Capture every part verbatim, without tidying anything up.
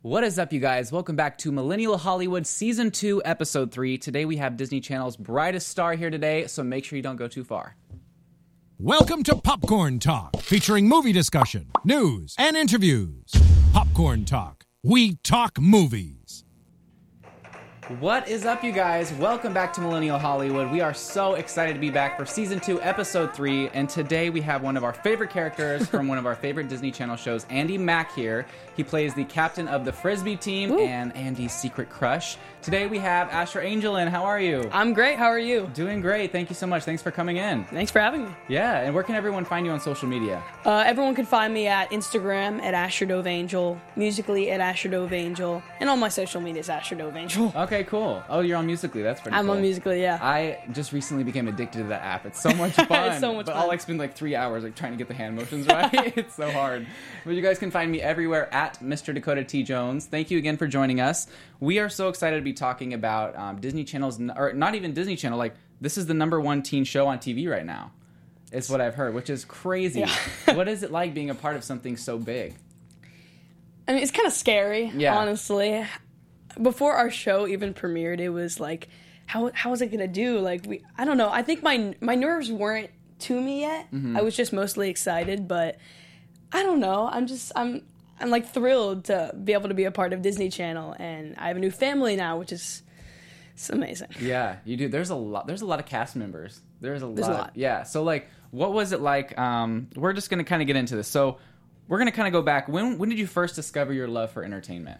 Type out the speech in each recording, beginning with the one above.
What is up, you guys? Welcome back to Millennial Hollywood Season two, Episode three. Today we have Disney Channel's brightest star here today, so make sure you don't go too far. Welcome to Popcorn Talk, featuring movie discussion, news, and interviews. Popcorn Talk. We talk movies. What is up, you guys? Welcome back to Millennial Hollywood. We are so excited to be back for Season two, Episode three, and today we have one of our favorite characters from one of our favorite Disney Channel shows, Andy Mack here. He plays the captain of the Frisbee team Ooh. and Andy's secret crush. Today we have Asher Angelin. How are you? I'm great. How are you? Doing great. Thank you so much. Thanks for coming in. Thanks for having me. Yeah, and where can everyone find you on social media? Uh, everyone can find me at Instagram at Asher Dove Angel, Musically at Asher Dove Angel, and all my social media is Asher Dove Angel. Okay, cool. Oh, you're on Musically. That's pretty I'm cool. on Musically, yeah. I just recently became addicted to that app. It's so much fun. It's so much but fun. I'll like spend like three hours like trying to get the hand motions right. It's so hard. But you guys can find me everywhere at Mister Dakota T. Jones. Thank you again for joining us. We are so excited to be talking about um, Disney Channel's, or not even Disney Channel, like this is the number one teen show on T V right now. It's what I've heard, which is crazy. Yeah. What is it like being a part of something so big? I mean, it's kind of scary, Yeah. honestly. Before our show even premiered, it was like, how how was it gonna do? Like, we, I don't know. I think my my nerves weren't to me yet. Mm-hmm. I was just mostly excited, but I don't know. I'm just I'm I'm like thrilled to be able to be a part of Disney Channel, and I have a new family now, which is it's amazing. Yeah, you do. There's a lot. There's a lot of cast members. There's a There's lot. a lot. Yeah. So like, what was it like? Um, we're just gonna kind of get into this. So we're gonna kind of go back. When when did you first discover your love for entertainment?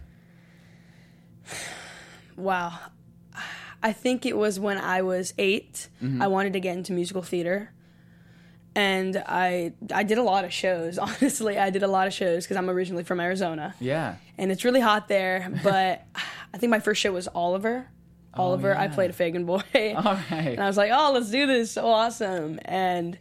Wow. I think it was when I was eight. Mm-hmm. I wanted to get into musical theater. And I I did a lot of shows, honestly. I did a lot of shows because I'm originally from Arizona. Yeah. And it's really hot there. But I think my first show was Oliver. Oh, Oliver, yeah. I played a Fagin boy. All right. And I was like, oh, let's do this. So awesome. And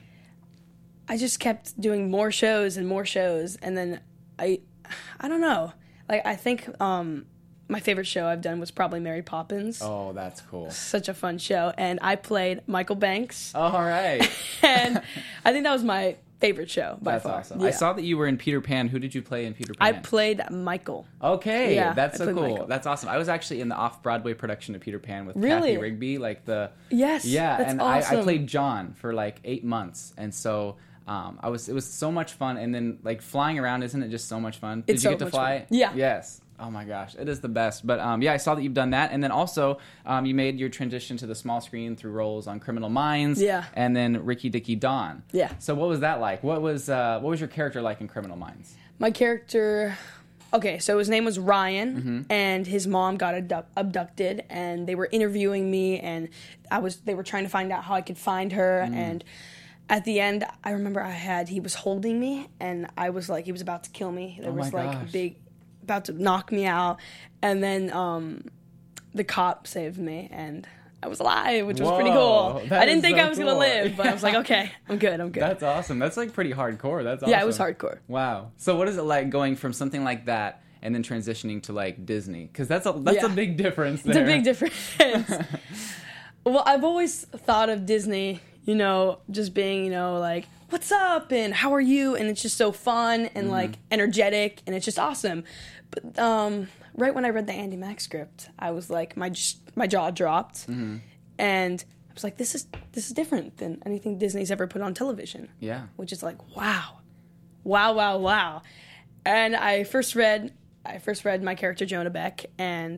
I just kept doing more shows and more shows. And then I, I don't know. Like, I think... Um, my favorite show I've done was probably Mary Poppins. Oh, that's cool. Such a fun show. And I played Michael Banks. All right. And I think that was my favorite show by That's far. awesome. Yeah. I saw that you were in Peter Pan. Who did you play in Peter Pan? I played Michael. Okay, Yeah, that's I so played cool. Michael. That's awesome. I was actually in the off-Broadway production of Peter Pan with Really? Kathy Rigby, like the Yes, yeah, that's and awesome. I, I played John for like eight months, and so um, I was it was so much fun. And then like flying around, isn't it just so much fun? Did It's you so get to much fly? fun. Yeah. Yes. Oh my gosh, it is the best. But um, yeah, I saw that you've done that, and then also um, you made your transition to the small screen through roles on Criminal Minds, Yeah. and then Ricky Dicky Dawn. Yeah. So what was that like? What was uh, what was your character like in Criminal Minds? My character... Okay, so his name was Ryan, Mm-hmm. and his mom got abduct- abducted, and they were interviewing me, and I was they were trying to find out how I could find her, Mm. and at the end, I remember I had, he was holding me, and I was like, he was about to kill me. There Oh my was like gosh. a big, about to knock me out, and then um, the cop saved me, and I was alive, which was pretty Whoa, cool. that I didn't is think so I was cool. gonna live, but I was like, okay, I'm good, I'm good. That's awesome. That's like pretty hardcore. That's awesome. Yeah, it was hardcore. Wow. So what is it like going from something like that and then transitioning to like Disney? Because that's a that's Yeah. a big difference. It's There. a big difference. Well, I've always thought of Disney, you know, just being, you know, like, what's up and how are you? And it's just so fun and like energetic and it's just awesome. But um, right when I read the Andy Mack script, I was like, my just, my jaw dropped, and I was like, this is this is different than anything Disney's ever put on television. Yeah. Which is like, wow, wow, wow, wow. And I first read, I first read my character Jonah Beck, and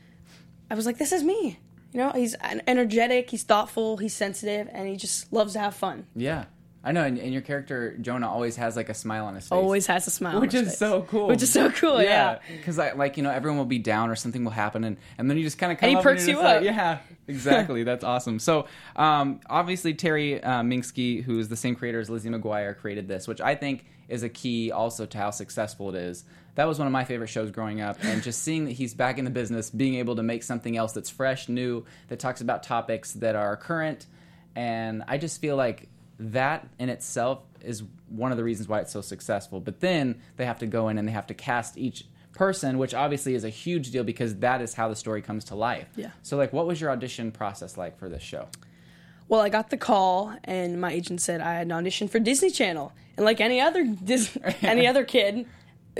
I was like, this is me. You know, he's energetic, he's thoughtful, he's sensitive, and he just loves to have fun. Yeah. I know, and, and your character Jonah always has like a smile on his face, Always has a smile, which on his is face. so cool. Which is so cool, yeah. Because I like you know everyone will be down or something will happen, and, and then you just kind of come And he up perks and you're you just up. like, yeah, exactly. That's awesome. So um, obviously Terry uh, Minsky, who is the same creator as Lizzie McGuire, created this, which I think is a key also to how successful it is. That was one of my favorite shows growing up, and just seeing that he's back in the business, being able to make something else that's fresh, new, that talks about topics that are current, and I just feel like that in itself is one of the reasons why it's so successful. But then they have to go in and they have to cast each person, which obviously is a huge deal because that is how the story comes to life. Yeah. So, like, what was your audition process like for this show? Well, I got the call, and my agent said I had an audition for Disney Channel, and like any other Dis- any other kid,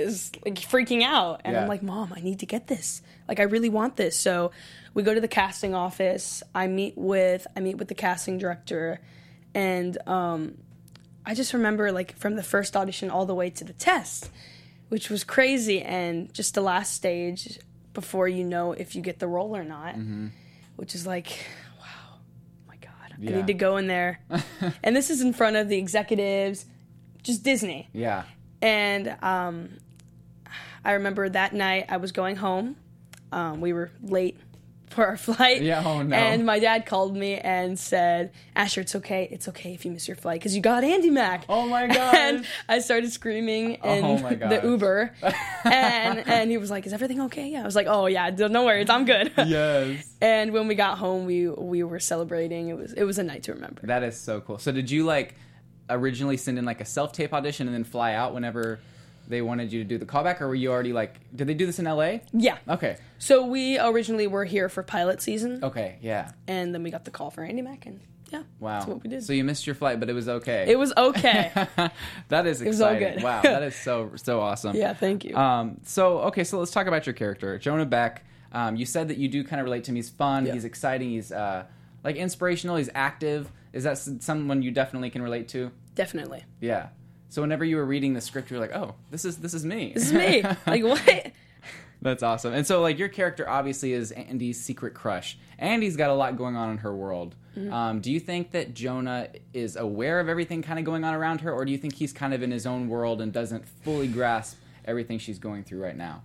is like freaking out, and Yeah. I'm like, Mom, I need to get this. Like, I really want this. So we go to the casting office. I meet with I meet with the casting director, and um, I just remember like from the first audition all the way to the test, which was crazy, and just the last stage before you know if you get the role or not, mm-hmm. which is like, wow, oh my God, Yeah. I need to go in there. And this is in front of the executives, just Disney. Yeah. And um, I remember that night I was going home. Um, we were late for our flight. Yeah, oh no. And my dad called me and said, Asher, it's okay. It's okay if you miss your flight because you got Andy Mack. Oh my gosh. And I started screaming in Oh my the gosh. Uber. and and he was like, is everything okay? Yeah. I was like, oh yeah, no worries. I'm good. Yes. And when we got home, we we were celebrating. It was it was a night to remember. That is so cool. So did you like originally send in like a self-tape audition and then fly out whenever they wanted you to do the callback, or were you already like, did they do this in L A? Yeah. Okay. So we originally were here for pilot season. Okay, yeah. And then we got the call for Andy Mack, and yeah, Wow. that's what we did. So you missed your flight, but it was okay. It was okay. That is exciting. was all good. Wow, that is so so awesome. Yeah, thank you. Um, so okay, so let's talk about your character, Jonah Beck. Um, you said that you do kind of relate to him. He's fun. Yeah. He's exciting. He's uh, like inspirational. He's active. Is that s- someone you definitely can relate to? Definitely. Yeah. So whenever you were reading the script, you were like, "Oh, this is this is me. This is me." Like, what? That's awesome. And so, like, your character obviously is Andy's secret crush. Andy's got a lot going on in her world. Mm-hmm. Um, do you think that Jonah is aware of everything kind of going on around her, or do you think he's kind of in his own world and doesn't fully grasp everything she's going through right now?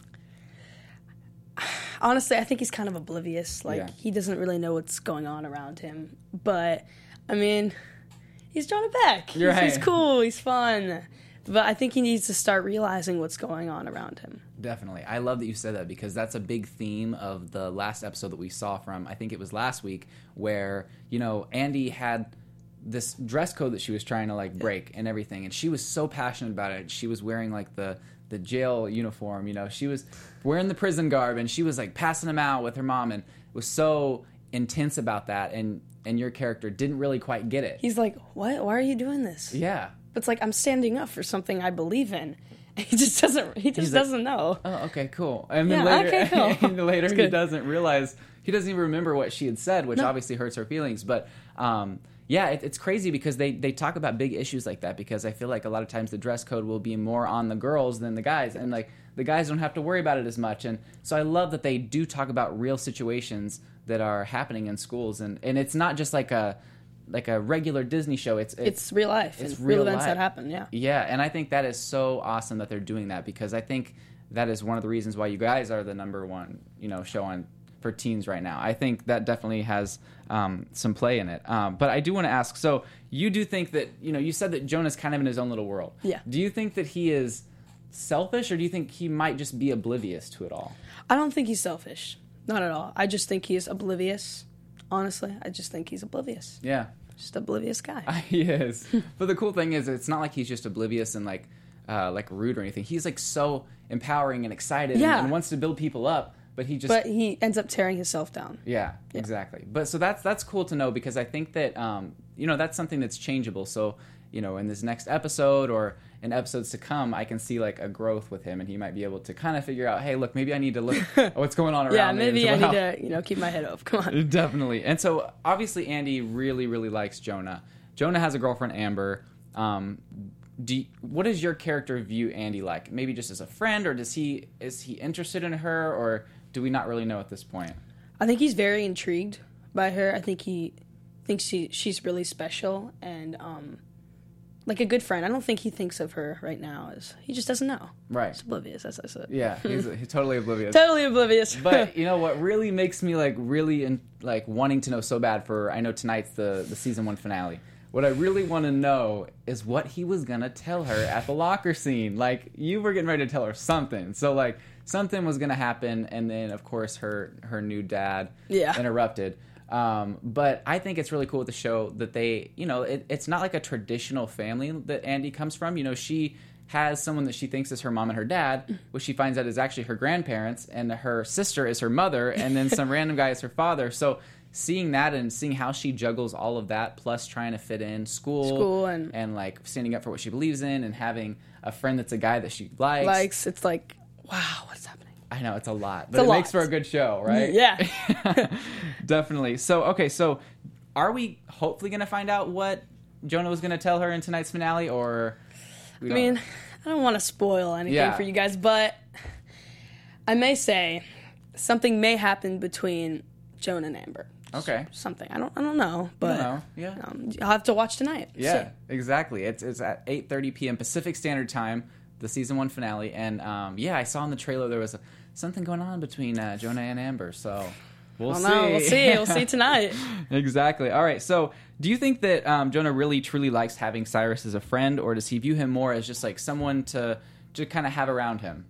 Honestly, I think he's kind of oblivious. Like, Yeah. he doesn't really know what's going on around him. But, I mean, he's Jonah Beck. He's, You're right. he's cool. He's fun. But I think he needs to start realizing what's going on around him. Definitely. I love that you said that because that's a big theme of the last episode that we saw from, I think it was last week, where, you know, Andy had this dress code that she was trying to, like, break and everything. And she was so passionate about it. She was wearing, like, the, the jail uniform, you know. She was wearing the prison garb, and she was, like, passing them out with her mom and was so intense about that. And, and your character didn't really quite get it. He's like, what? Why are you doing this? Yeah. But it's like, I'm standing up for something I believe in. He just doesn't. He just He's like, doesn't know. Oh, okay, cool. And then Yeah, later, okay, cool. and later It's he good. doesn't realize, he doesn't even remember what she had said, which No. obviously hurts her feelings. But um, yeah, it, it's crazy because they, they talk about big issues like that, because I feel like a lot of times the dress code will be more on the girls than the guys, and like the guys don't have to worry about it as much. And so I love that they do talk about real situations that are happening in schools, and, and it's not just like a like a regular Disney show. It's it's, It's real life. it's It's real real events life. that happen. Yeah. Yeah, and I think that is so awesome that they're doing that, because I think that is one of the reasons why you guys are the number one, you know, show on for teens right now. I think that definitely has um, some play in it. Um, but I do want to ask, so you do think that, you know, you said that Jonah's kind of in his own little world. Yeah. Do you think that he is selfish, or do you think he might just be oblivious to it all? I don't think he's selfish. Not at all. I just think he's oblivious. Honestly, I just think he's oblivious. Yeah. Just oblivious guy. He is. But the cool thing is, it's not like he's just oblivious and like uh, like rude or anything. He's like so empowering and excited Yeah. and, and wants to build people up. But he just But he ends up tearing himself down. yeah, exactly. But so that's that's cool to know, because I think that um, you know, that's something that's changeable. So you know, in this next episode or in episodes to come, I can see like a growth with him, and he might be able to kind of figure out, hey, look, maybe I need to look at what's going on around Yeah, me. maybe I as well. need to, you know, keep my head up. Come on. Definitely. And so obviously Andy really, really likes Jonah. Jonah has a girlfriend, Amber. Um, do you, what does your character view Andy like? Maybe just as a friend, or does he is he interested in her, or do we not really know at this point? I think he's very intrigued by her. I think he thinks she she's really special and um, like a good friend. I don't think he thinks of her right now as he just doesn't know. Right. He's oblivious, as I said. Yeah, he's, he's totally oblivious. Totally oblivious. But you know what really makes me like really in, like wanting to know so bad for, I know tonight's the the season one finale. What I really want to know is what he was gonna tell her at the locker scene. Like, you were getting ready to tell her something, so like something was gonna happen, and then of course her her new dad Yeah. interrupted. Um, but I think it's really cool with the show that they, you know, it, it's not like a traditional family that Andy comes from. You know, she has someone that she thinks is her mom and her dad, which she finds out is actually her grandparents, and her sister is her mother, and then some random guy is her father. So seeing that and seeing how she juggles all of that, plus trying to fit in school, School and- and like standing up for what she believes in, and having a friend that's a guy that she likes. Likes, it's like, wow, what's happening? I know it's a lot, but a it lot. makes for a good show, right? Yeah. Definitely. So, okay, so are we hopefully going to find out what Jonah was going to tell her in tonight's finale, or? We I don't- mean, I don't want to spoil anything Yeah. for you guys, but I may say something may happen between Jonah and Amber. Okay. Something. I don't I don't know, I but don't know. Yeah. um, I'll have to watch tonight. Yeah, See. exactly. It's it's at eight thirty p.m. Pacific Standard Time, the season one finale, and um, yeah, I saw in the trailer there was a, something going on between uh, Jonah and Amber. So we'll Well, see. no, we'll see. We'll see tonight. Exactly. All right. So, do you think that um, Jonah really truly likes having Cyrus as a friend, or does he view him more as just like someone to to kind of have around him?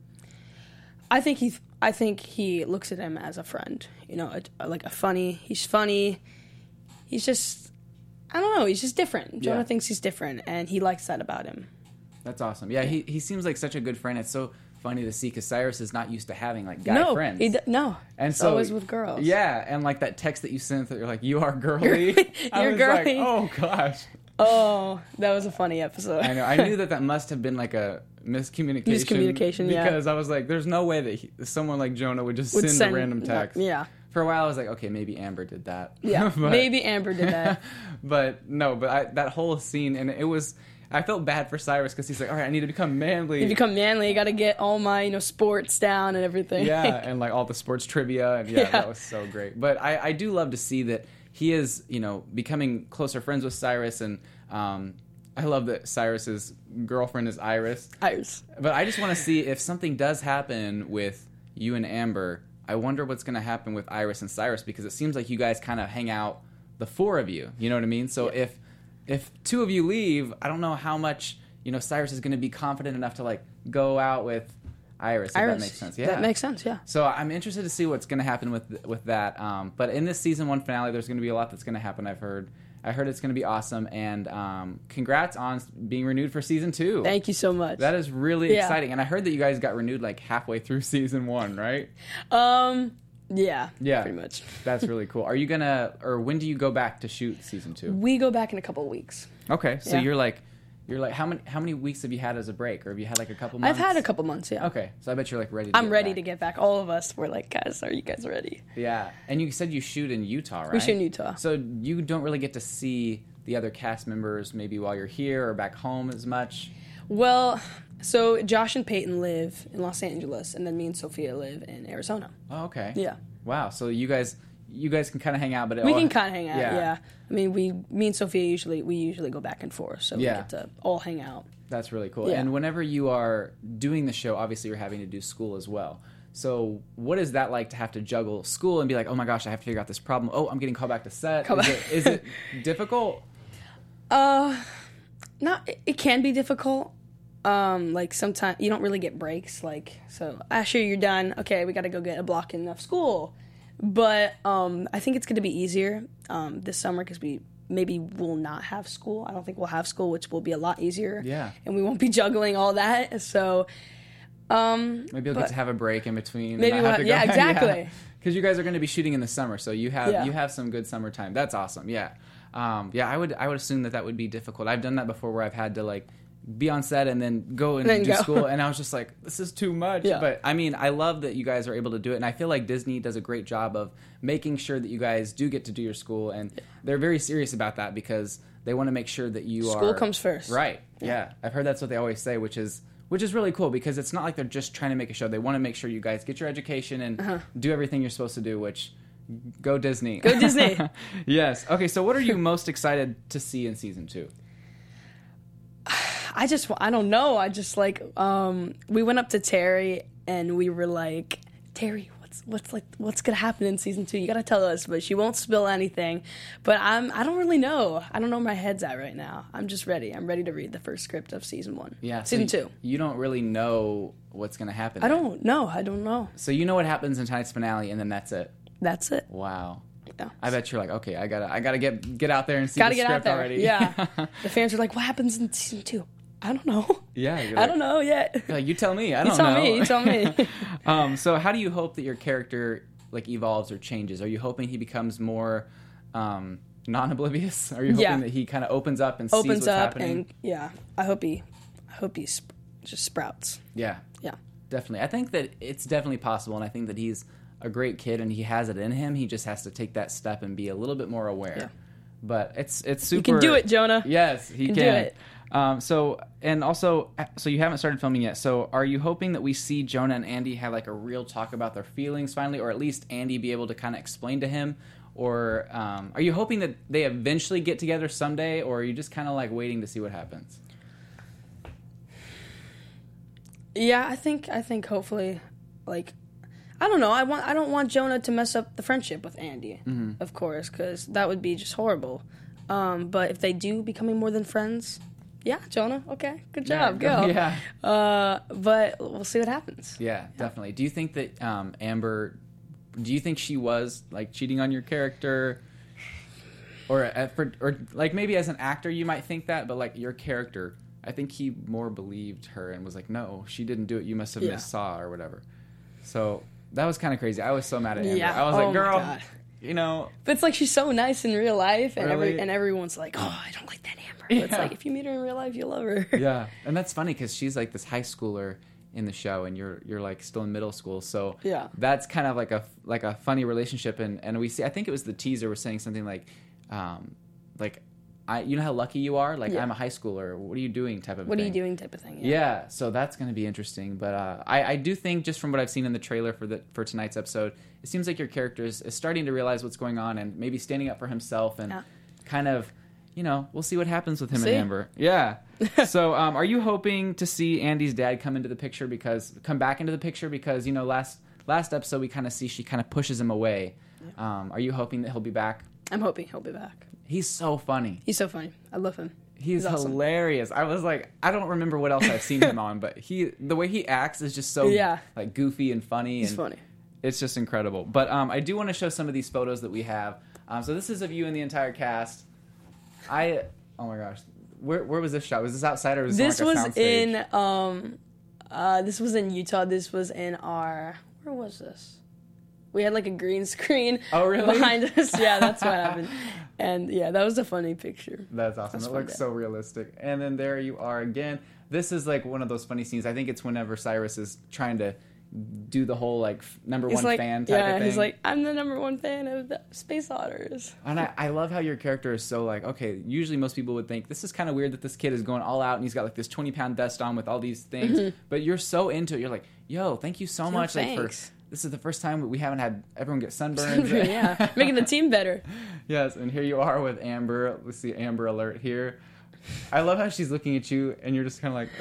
I think he I think he looks at him as a friend. You know, a, like a funny. He's funny. He's just I don't know. He's just different. Jonah Yeah. thinks he's different, and he likes that about him. That's awesome. Yeah, he he seems like such a good friend. It's so funny to see because Cyrus is not used to having like guy no, friends. he d- no. And It's so always with girls. Yeah, and like that text that you sent that you're like, you are girly. I You're was girly. like, oh gosh. Oh, that was a funny episode. I know. I knew that that must have been like a miscommunication. Miscommunication, yeah. Because I was like, there's no way that he, someone like Jonah would just Would send, send- a random text. yeah. For a while, I was like, okay, maybe Amber did that. Yeah, But- maybe Amber did that. but no, but I, that whole scene, and it was, I felt bad for Cyrus because he's like, all right, I need to become manly. You become manly, you got to get all my, you know, sports down and everything. Yeah, and like all the sports trivia, and yeah, Yeah. that was so great. But I, I do love to see that he is, you know, becoming closer friends with Cyrus, and um, I love that Cyrus's girlfriend is Iris. Iris. But I just want to see if something does happen with you and Amber. I wonder what's going to happen with Iris and Cyrus, because it seems like you guys kind of hang out, the four of you. You know what I mean? So if if two of you leave, I don't know how much, you know, Cyrus is going to be confident enough to like go out with Iris. If Iris. that makes sense. Yeah, That makes sense, yeah. So I'm interested to see what's going to happen with with that. Um, but in this season one finale, there's going to be a lot that's going to happen. I've heard. I heard it's going to be awesome, and um, congrats on being renewed for season two. Thank you so much. That is really Yeah. exciting, and I heard that you guys got renewed like halfway through season one, right? Um, yeah. Yeah. Pretty much. That's really cool. Are you gonna, or when do you go back to shoot season two? We go back in a couple of weeks. Okay, so Yeah. you're like, you're like, how many how many weeks have you had as a break, or have you had like a couple months? I've had a couple months, yeah. Okay, so I bet you're like ready. to I'm get ready back. to get back. All of us were like, guys, are you guys ready? Yeah, and you said you shoot in Utah, right? We shoot in Utah. So you don't really get to see the other cast members maybe while you're here or back home as much. Well, so Josh and Peyton live in Los Angeles, and then me and Sophia live in Arizona. Oh, okay. Yeah. Wow. So you guys, you guys can kind of hang out, but it We all- can kind of hang out, Yeah. yeah. I mean, we, me and Sophia usually, we usually go back and forth, so we Yeah. get to all hang out. That's really cool. Yeah. And whenever you are doing the show, obviously you're having to do school as well. So what is that like to have to juggle school and be like, oh my gosh, I have to figure out this problem. Oh, I'm getting called back to set. Call Is back. it, is it difficult? Uh, not. It, it can be difficult. Um, like sometimes you don't really get breaks. Like so, Asher, you're done. Okay, we got to go get a block in of school. But um, I think it's going to be easier um, this summer because we maybe will not have school. I don't think we'll have school, which will be a lot easier. Yeah. And we won't be juggling all that. So. Um, Maybe you'll but- get to have a break in between. and Maybe not we'll have to have- go- yeah, exactly. Because you guys are going to be shooting in the summer, so you have Yeah. you have some good summertime. That's awesome. Yeah, um, yeah. I would I would assume that that would be difficult. I've done that before, where I've had to like be on set and then go and Then do go. school, and I was just like, this is too much. Yeah. But I mean, I love that you guys are able to do it, and I feel like Disney does a great job of making sure that you guys do get to do your school, and they're very serious about that because they want to make sure that you are School comes first. Right. Yeah. I've heard that's what they always say, which is which is really cool because it's not like they're just trying to make a show. They want to make sure you guys get your education and Uh-huh. do everything you're supposed to do, which go Disney. Go Disney. Yes. Okay, so what are you most excited to see in season two? I just, I don't know. I just like, um, we went up to Terry and we were like, Terry, what's, what's like, what's gonna happen in season two? You gotta tell us, but she won't spill anything. But I'm, I don't really know. I don't know where my head's at right now. I'm just ready. I'm ready to read the first script of season one. Yeah. so season you, two. You don't really know what's going to happen. I there. don't know. I don't know. So you know what happens in tonight's finale, and then that's it. That's it. Wow. Yeah. I bet you're like, okay, I gotta, I gotta get get out there and see Gotta the get out script there. already. Yeah. The fans are like, what happens in season two? I don't know. Yeah. You're I like- don't know yet. you're like, you tell me. I You don't tell know. me. You tell me. um, so how do you hope that your character like evolves or changes? Are you hoping he becomes more um, non-oblivious? Are you hoping Yeah. that he kind of opens up and sees Opens what's up happening? and yeah, I hope he, I hope he sp- just sprouts. Yeah, Yeah. definitely. I think that it's definitely possible, and I think that he's a great kid and he has it in him. He just has to take that step and be a little bit more aware. Yeah. But it's it's super. You can do it, Jonah. Yes, he can can. do it. Um, so and also, so you haven't started filming yet. So are you hoping that we see Jonah and Andy have like a real talk about their feelings finally, or at least Andy be able to kind of explain to him? Or um, are you hoping that they eventually get together someday, or are you just kind of like waiting to see what happens? Yeah, I think I think hopefully, like, I don't know. I want I don't want Jonah to mess up the friendship with Andy, Mm-hmm. of course, because that would be just horrible. Um, but if they do becoming more than friends, yeah, Jonah, okay, good job, Yeah, go. yeah. Uh, but we'll see what happens. Yeah, definitely. Do you think that um, Amber? Do you think she was like cheating on your character, or at, for, or like maybe as an actor you might think that, but like your character, I think he more believed her and was like, no, she didn't do it. You must have Yeah. missaw or whatever. So that was kind of crazy. I was so mad at Amber. Yeah. I was Oh like, my girl, God. you know. But it's like she's so nice in real life, and Really? every and everyone's like, oh, I don't like that Amber. But it's Yeah. like if you meet her in real life, you love her. Yeah, and that's funny because she's like this high schooler in the show, and you're you're like still in middle school. So Yeah. that's kind of like a like a funny relationship, and and we see. I think it was the teaser was saying something like, um, like, I you know how lucky you are. Like Yeah. I'm a high schooler. What are you doing? Type of What are thing. you doing? Type of thing. Yeah, so that's going to be interesting. But uh, I, I do think, just from what I've seen in the trailer for the for tonight's episode, it seems like your character is, is starting to realize what's going on and maybe standing up for himself and Yeah. kind of, you know, we'll see what happens with him See? and Amber. Yeah. So um, are you hoping to see Andy's dad come into the picture because come back into the picture because, you know, last last episode we kind of see she kind of pushes him away. Um, are you hoping that he'll be back? I'm hoping he'll be back. He's so funny. He's so funny. I love him. He's, He's awesome. hilarious. I was like, I don't remember what else I've seen him on, but he, the way he acts is just so Yeah. like goofy and funny. He's and funny. It's just incredible. But um, I do want to show some of these photos that we have. Um, so this is of you and the entire cast. I, oh my gosh, where where was this shot? Was this outside or was this, This on, like, a was soundstage? in um, uh, this was in Utah. This was in our where was this? We had like a green screen Oh, really? behind us. Yeah, that's what happened. And yeah, that was a funny picture. That's awesome. That's It fun, looks yeah. so realistic. And then there you are again. This is like one of those funny scenes. I think it's whenever Cyrus is trying to do the whole like f- number He's one like, fan type yeah, of thing. he's like, I'm the number one fan of the Space Otters. And I, I love how your character is so like, okay, usually most people would think this is kind of weird that this kid is going all out and he's got like this twenty pound vest on with all these things. But you're so into it. You're like, yo, thank you so Yo, much. Like for thanks. this is the first time we haven't had everyone get sunburned. Yeah, making the team better. Yes, and here you are with Amber. Let's see Amber alert here. I love how she's looking at you and you're just kind of like,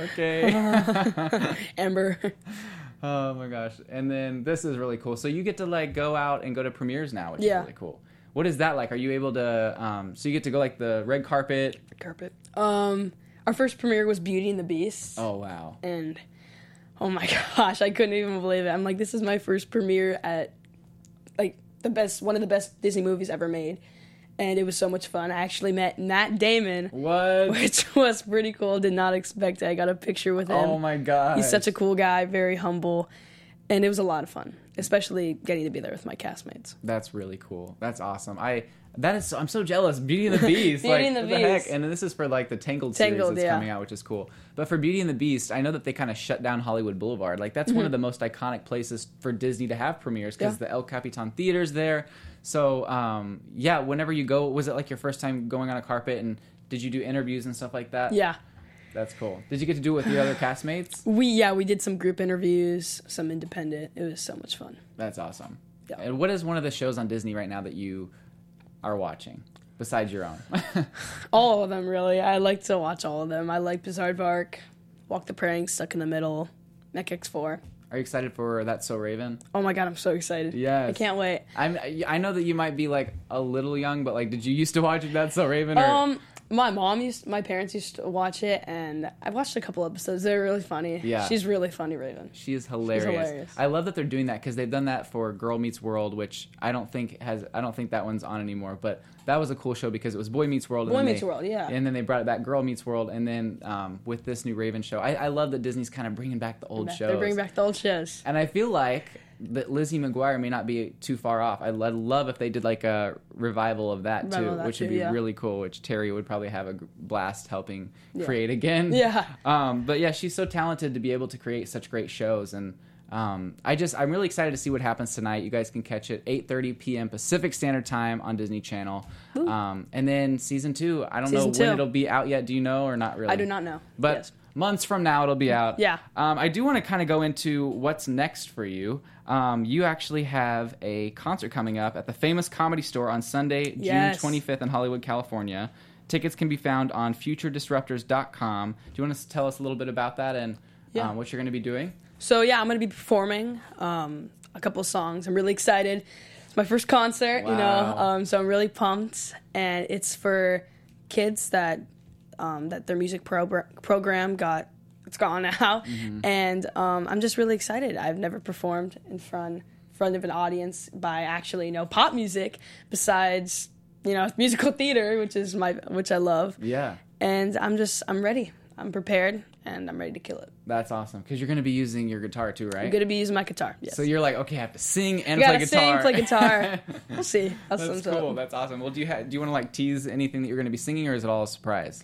okay. Amber. Oh my gosh. And then this is really cool. So you get to like go out and go to premieres now, which Yeah. is really cool. What is that like? Are you able to um so you get to go like the red carpet? Carpet. Um, our first premiere was Beauty and the Beast. Oh wow. And oh my gosh, I couldn't even believe it. I'm like, this is my first premiere at like the best, one of the best Disney movies ever made, and it was so much fun. I actually met Matt Damon, What? which was pretty cool. Did not expect it. I got a picture with him. Oh my god. He's such a cool guy, very humble, and it was a lot of fun, especially getting to be there with my castmates. That's really cool. That's awesome. I that is I'm so jealous. Beauty and the Beast. Beauty like, and the what heck? Beast. And this is for like the Tangled, Tangled, series that's yeah. coming out, which is cool. But for Beauty and the Beast, I know that they kind of shut down Hollywood Boulevard. Like that's Mm-hmm. one of the most iconic places for Disney to have premieres because Yeah. the El Capitan Theater's there. So um, yeah, whenever you go, was it like your first time going on a carpet and did you do interviews and stuff like that? Yeah. That's cool. Did you get to do it with your other castmates? We yeah, we did some group interviews, some independent. It was so much fun. That's awesome. Yeah. And what is one of the shows on Disney right now that you are watching besides your own? All of them, really. I like to watch all of them. I like Bizarre Park, Walk the Prank, Stuck in the Middle, Mech X four. Are you excited for That's So Raven? Oh my god, I'm so excited. Yes. I can't wait. I'm. I know that you might be like a little young, but like, did you used to watch That's So Raven? Or? Um, my mom used, my parents used to watch it, and I watched a couple episodes. They're really funny. Yeah. She's really funny, Raven. She is hilarious. hilarious. I love that they're doing that because they've done that for Girl Meets World, which I don't think has. I don't think that one's on anymore. But that was a cool show because it was Boy Meets World. And Boy then Meets they- World, yeah. And then they brought it back, Girl Meets World, and then um, with this new Raven show, I, I love that Disney's kind of bringing back the old shows. They're bringing back the old shows. And I feel like that Lizzie McGuire may not be too far off. I'd lo- love if they did like a revival of that Revival too, of that which too, would be yeah. really cool. Which Terry would probably have a g- blast helping Yeah. create again. Yeah. Um, but yeah, she's so talented to be able to create such great shows, and um, I just I'm really excited to see what happens tonight. You guys can catch it eight thirty p.m. Pacific Standard Time on Disney Channel. Um, and then season two, I don't Season know two. when it'll be out yet. Do you know or not really? I do not know. But Yes. months from now, it'll be out. Yeah. Um, I do want to kind of go into what's next for you. Um, you actually have a concert coming up at the Famous Comedy Store on Sunday, Yes. June twenty-fifth in Hollywood, California. Tickets can be found on future disruptors dot com. Do you want to tell us a little bit about that and Yeah. um, what you're going to be doing? So yeah, I'm gonna be performing um, a couple of songs. I'm really excited. It's my first concert, you know, Wow. um, so I'm really pumped. And it's for kids that um, that their music pro- program got it's gone now, Mm-hmm. and um, I'm just really excited. I've never performed in front front of an audience by actually you know pop music besides you know musical theater, which is my which I love. Yeah. And I'm just I'm ready. I'm prepared and I'm ready to kill it. That's awesome. Because you're going to be using your guitar too, right? I'm gonna be using my guitar. Yes. So you're like, okay, I have to sing and You play gotta guitar. sing, play guitar. We'll see. How That's sums cool. up. That's awesome. Well, do you ha- do you want to like tease anything that you're going to be singing, or is it all a surprise?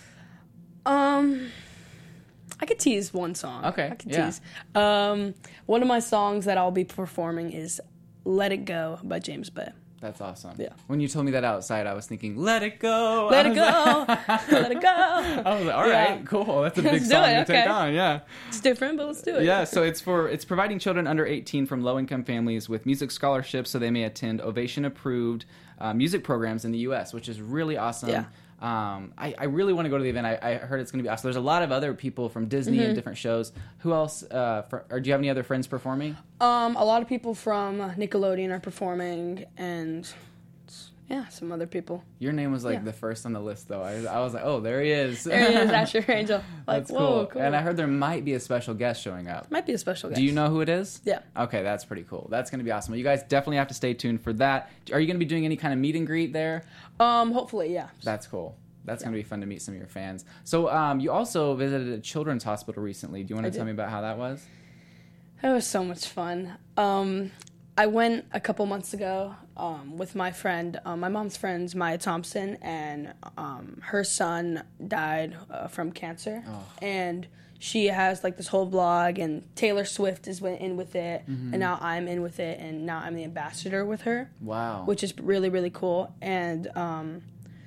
Um, I could tease one song. Okay, I could yeah. tease. Um, one of my songs that I'll be performing is "Let It Go" by James Bay. That's awesome. Yeah. When you told me that outside, I was thinking, "Let it go, Let I it was go, like- let it go. I was like, all Yeah. right, cool. That's a big Let's do song it, to take okay. on. Yeah. It's different, but let's do it. Yeah, so it's for it's providing children under eighteen from low-income families with music scholarships so they may attend Ovation-approved uh, music programs in the U S, which is really awesome. Yeah. Um, I, I really want to go to the event. I, I heard it's going to be awesome. There's a lot of other people from Disney Mm-hmm. and different shows. Who else? Uh, for, or do you have any other friends performing? Um, a lot of people from Nickelodeon are performing, and yeah, some other people. Your name was like Yeah. the first on the list, though. I, I was like, oh, there he is. There he is, Asher Angel. Like, That's whoa, cool. cool. And I heard there might be a special guest showing up. Might be a special guest. Do you know who it is? Yeah. Okay, that's pretty cool. That's going to be awesome. Well, you guys definitely have to stay tuned for that. Are you going to be doing any kind of meet and greet there? Um, hopefully, yeah. That's cool. That's going to be fun to meet some of your fans. So um, you also visited a children's hospital recently. Do you want I to tell did. me about how that was? It was so much fun. Um, I went a couple months ago um, with my friend, um, my mom's friend, Maya Thompson, and um, her son died uh, from cancer. Oh. And she has like this whole blog, and Taylor Swift is wi- in with it, Mm-hmm. and now I'm in with it, and now I'm the ambassador with her, Wow. which is really, really cool. And um,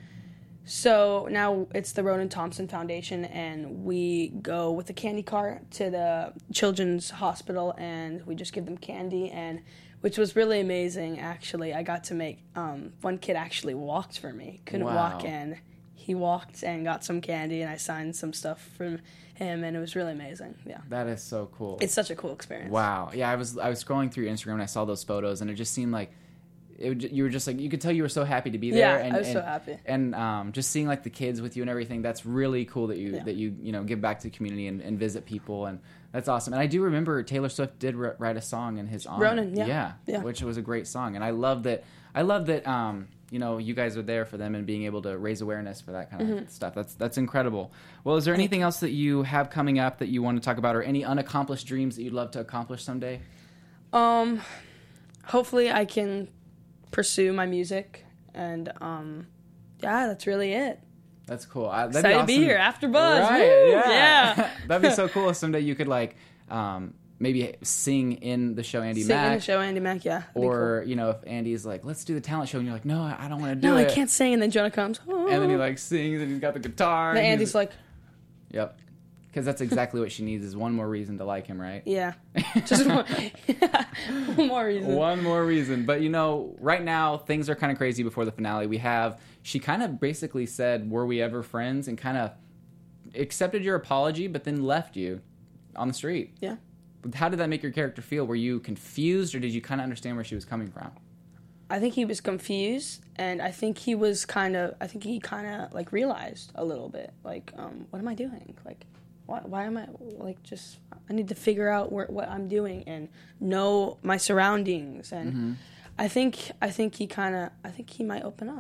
so now it's the Ronan Thompson Foundation, and we go with a candy cart to the children's hospital, and we just give them candy, and which was really amazing. Actually, I got to make um, one kid actually walked for me, couldn't Wow. walk, and he walked and got some candy, and I signed some stuff from him, and it was really amazing. Yeah, That is so cool. it's such a cool experience. Wow. Yeah, I was I was scrolling through your Instagram and I saw those photos, and it just seemed like it would, you were just like, you could tell you were so happy to be there. Yeah, and, I was and, so happy. And um, just seeing like the kids with you and everything, that's really cool that you Yeah. that you you know give back to the community and, and visit people, and that's awesome. And I do remember Taylor Swift did r- write a song in his honor. Ronan, yeah. yeah, Yeah. which was a great song, and I love that. I love that. Um, you know, you guys are there for them and being able to raise awareness for that kind of Mm-hmm. stuff. That's that's incredible. Well, is there anything else that you have coming up that you want to talk about, or any unaccomplished dreams that you'd love to accomplish someday? Um, hopefully I can pursue my music, and um, yeah, that's really it. That's cool. I, that'd Excited be to be awesome. here. After Buzz. Right, Woo! yeah. Yeah. That'd be so cool if someday you could like um, maybe sing in the show Andy Sing in Mack. the show Andy Mack, yeah. that'd be Or, you know, if Andy's like, let's do the talent show, and you're like, no, I don't want to do cool. No, it. I can't sing, and then Jonah comes. Oh. And then he like sings and he's got the guitar. And then and Andy's he's- like, yep. Because that's exactly what she needs is one more reason to like him, right? yeah, just one, one more reason. One more reason. But, you know, right now, things are kind of crazy before the finale. We have, she kind of basically said, were we ever friends? And kind of accepted your apology, but then left you on the street. Yeah. How did that make your character feel? Were you confused, or did you kind of understand where she was coming from? I think he was confused, and I think he was kind of, I think he kind of, like, realized a little bit, like, um, what am I doing? Like, why, why am I, like, just, I need to figure out where, what I'm doing and know my surroundings, and Mm-hmm. I think, I think he kind of, I think he might open up,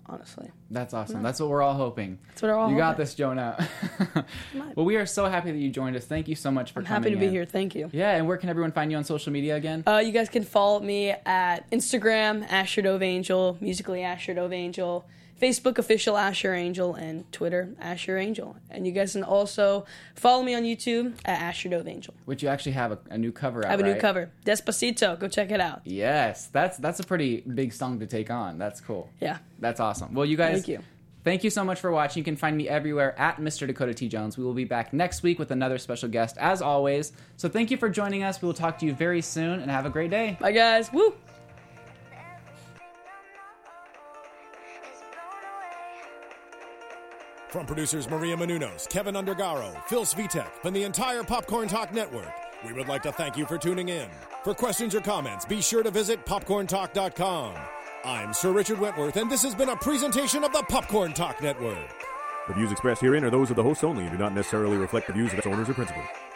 honestly. That's awesome. That's what we're all hoping. That's what we're all You got hoping. this, Jonah. Well, we are so happy that you joined us. Thank you so much for I'm coming happy to be in. here. Thank you. Yeah, and where can everyone find you on social media again? Uh, you guys can follow me at Instagram, Asher Dove Angel, Musically Asher Dove Angel, Facebook official Asher Angel, and Twitter Asher Angel. And you guys can also follow me on YouTube at Asher Dove Angel. Which you actually have a, a new cover out, I have a new right? cover, Despacito. Go check it out. Yes, that's that's a pretty big song to take on. That's cool. Yeah. That's awesome. Well, you guys, Thank you. Thank you so much for watching. You can find me everywhere at Mister Dakota T. Jones. We will be back next week with another special guest, as always. So thank you for joining us. We will talk to you very soon, and have a great day. Bye, guys. Woo! From producers Maria Menounos, Kevin Undergaro, Phil Svitek, and the entire Popcorn Talk Network, we would like to thank you for tuning in. For questions or comments, be sure to visit popcorn talk dot com. I'm Sir Richard Wentworth, and this has been a presentation of the Popcorn Talk Network. The views expressed herein are those of the hosts only and do not necessarily reflect the views of its owners or principals.